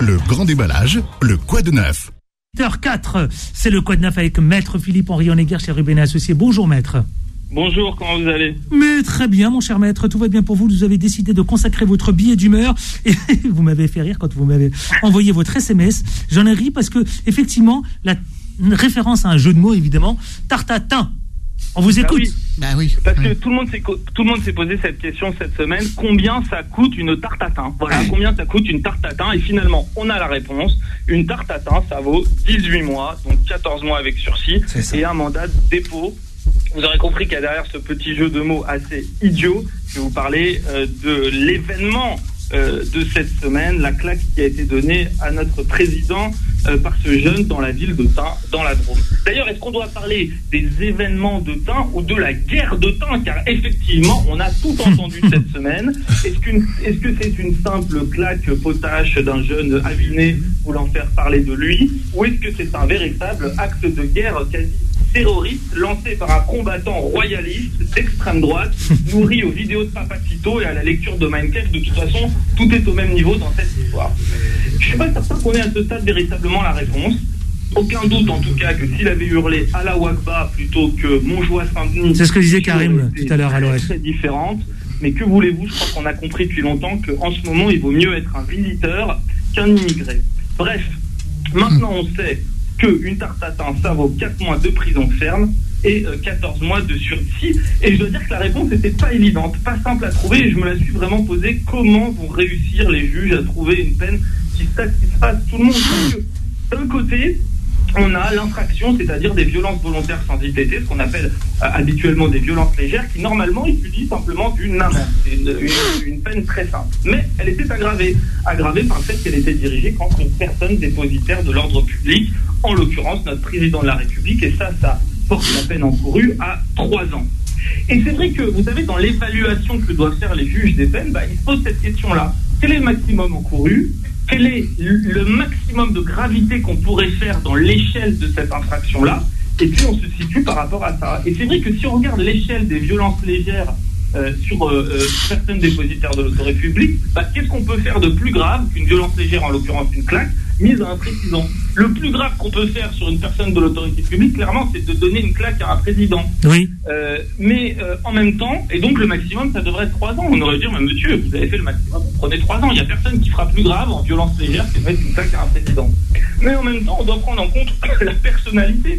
Le grand déballage, le quoi de neuf. 8h04, c'est le quoi de neuf avec Maître Philippe-Henri Honegger chez Ruben Associés. Bonjour Maître. Bonjour, comment vous allez ? Mais très bien mon cher Maître, tout va bien pour vous. Vous avez décidé de consacrer votre billet d'humeur et vous m'avez fait rire quand vous m'avez envoyé votre SMS. J'en ai ri parce que effectivement, la référence à un jeu de mots évidemment, tartatin. On vous écoute. Oui. Parce que tout le monde s'est posé cette question cette semaine. Combien ça coûte une tarte tatin ? Voilà, combien ça coûte une tarte tatin ? Et finalement, on a la réponse. Une tarte tatin, ça vaut 18 mois, donc 14 mois avec sursis et un mandat de dépôt. Vous aurez compris qu'il y a derrière ce petit jeu de mots assez idiot que vous parlez de l'événement de cette semaine, la claque qui a été donnée à notre président par ce jeune dans la ville de Tain, dans la Drôme. D'ailleurs, est-ce qu'on doit parler des événements de Tain ou de la guerre de Tain ? Car effectivement, on a tout entendu cette semaine. Est-ce que c'est une simple claque potache d'un jeune aviné voulant faire parler de lui ? Ou est-ce que c'est un véritable acte de guerre quasi terroriste lancé par un combattant royaliste d'extrême droite, nourri aux vidéos de Papacito et à la lecture de Mein Kampf? De toute façon, tout est au même niveau dans cette histoire. Je ne suis pas certain qu'on ait à ce stade véritablement la réponse. Aucun doute en tout cas que s'il avait hurlé Allahu Akbar plutôt que Montjoie Saint-Denis, c'est ce que disait Karim tout à l'heure à l'Ouest. Très différente. Mais que voulez-vous, je crois qu'on a compris depuis longtemps qu'en ce moment, il vaut mieux être un visiteur qu'un immigré. Bref, maintenant on sait qu'une tarte tatin, ça vaut 4 mois de prison ferme et 14 mois de sursis. Et je dois dire que la réponse n'était pas évidente, pas simple à trouver, et je me la suis vraiment posée. Comment vont réussir les juges à trouver une peine qui satisfasse tout le monde ? Parce que d'un côté, on a l'infraction, c'est-à-dire des violences volontaires sans ITT, ce qu'on appelle habituellement des violences légères, qui normalement étudient simplement d'une amende. C'est une peine très simple. Mais elle était aggravée par le fait qu'elle était dirigée contre une personne dépositaire de l'ordre public, en l'occurrence notre président de la République, et ça porte la peine encourue à 3 ans. Et c'est vrai que, vous savez, dans l'évaluation que doivent faire les juges des peines, ils se posent cette question-là. Quel est le maximum encouru ? Quel est le maximum de gravité qu'on pourrait faire dans l'échelle de cette infraction-là ? Et puis on se situe par rapport à ça. Et c'est vrai que si on regarde l'échelle des violences légères sur certaines dépositaires de l'autorité publique, qu'est-ce qu'on peut faire de plus grave qu'une violence légère, en l'occurrence une claque, mise à un président ? Le plus grave qu'on peut faire sur une personne de l'autorité publique, clairement, c'est de donner une claque à un président. Oui. Mais en même temps, et donc le maximum, ça devrait être 3 ans. On aurait dit, mais monsieur, vous avez fait le maximum, prenez 3 ans. Il n'y a personne qui fera plus grave en violence légère que de mettre une claque à un président. Mais en même temps, on doit prendre en compte la personnalité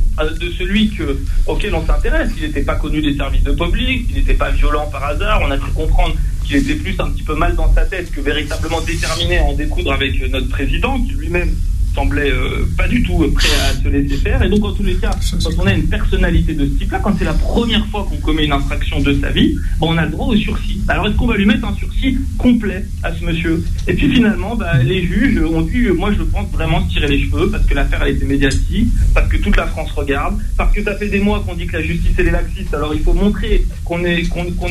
de celui auquel on s'intéresse. Il n'était pas connu des services de public, il n'était pas violent par hasard, on a pu comprendre qu'il était plus un petit peu mal dans sa tête que véritablement déterminé à en découdre avec notre président, qui lui-même semblait pas du tout prêt à se laisser faire. Et donc en tous les cas, quand on a une personnalité de ce type-là, quand c'est la première fois qu'on commet une infraction de sa vie, on a le droit au sursis. Alors est-ce qu'on va lui mettre un sursis complet à ce monsieur ? Et puis finalement, les juges ont dû, moi je pense, vraiment se tirer les cheveux, parce que l'affaire elle était médiatique, parce que toute la France regarde, parce que ça fait des mois qu'on dit que la justice elle est laxiste, alors il faut montrer qu'on est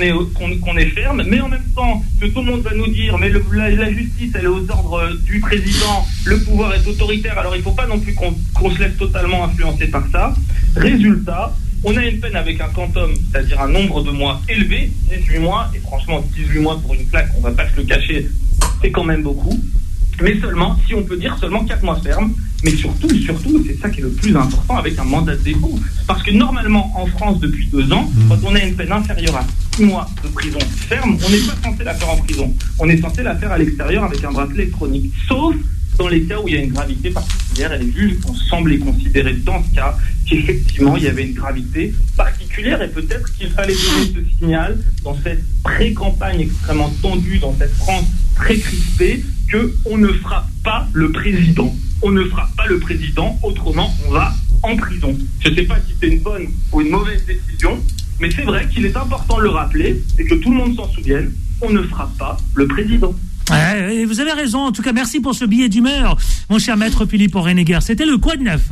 ferme, mais en même temps que tout le monde va nous dire mais la justice elle est aux ordres du président, le pouvoir est autoritaire, alors il ne faut pas non plus qu'on se laisse totalement influencer par ça. Résultat, on a une peine avec un quantum, c'est-à-dire un nombre de mois élevé, 18 mois, et franchement 18 mois pour une claque, on va pas se le cacher, c'est quand même beaucoup, mais seulement, si on peut dire, seulement 4 mois ferme, mais surtout, c'est ça qui est le plus important, avec un mandat de dépôt, parce que normalement en France depuis 2 ans, quand on a une peine inférieure à 6 mois de prison ferme, on n'est pas censé la faire en prison, on est censé la faire à l'extérieur avec un bracelet électronique, sauf dans les cas où il y a une gravité particulière, et les juges ont semblé considérer dans ce cas qu'effectivement il y avait une gravité particulière, et peut-être qu'il fallait donner ce signal dans cette pré-campagne extrêmement tendue, dans cette France très crispée, qu'on ne frappe pas le président. On ne frappe pas le président, autrement on va en prison. Je ne sais pas si c'est une bonne ou une mauvaise décision, mais c'est vrai qu'il est important de le rappeler, et que tout le monde s'en souvienne, on ne frappe pas le président. Ouais, vous avez raison. En tout cas, merci pour ce billet d'humeur, mon cher Maître Philippe-Henri Honegger. C'était le quoi de neuf.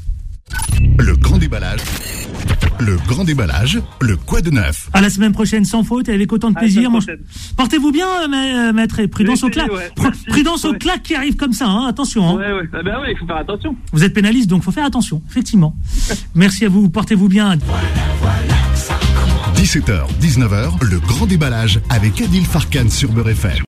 Le grand déballage. Le grand déballage, le quoi de neuf. À la semaine prochaine, sans faute et avec autant de plaisir. Portez-vous bien, Maître, et prudence aux claques. Prudence aux claques qui arrivent comme ça, hein. Attention. Hein. Ouais. Il faut faire attention. Vous êtes pénaliste, donc il faut faire attention, effectivement. Merci à vous, portez-vous bien. 17h, 19h, le grand déballage avec Adil Farkan sur Beurre FM.